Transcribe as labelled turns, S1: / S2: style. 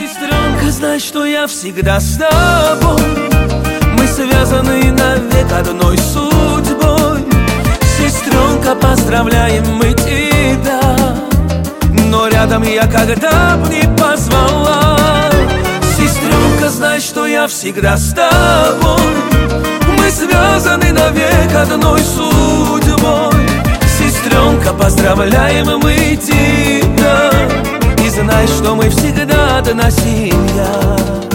S1: Сестренка, знай, что я всегда с тобой. Мы связаны навек одной судьбой. Сестренка, поздравляем мы тебя, но рядом я когда б не позвала. Сестренка, знай, что я всегда с тобой. Мы связаны навек одной судьбой. Сестренка, поздравляем мы тебя, и знай, что мы всегда одна семья.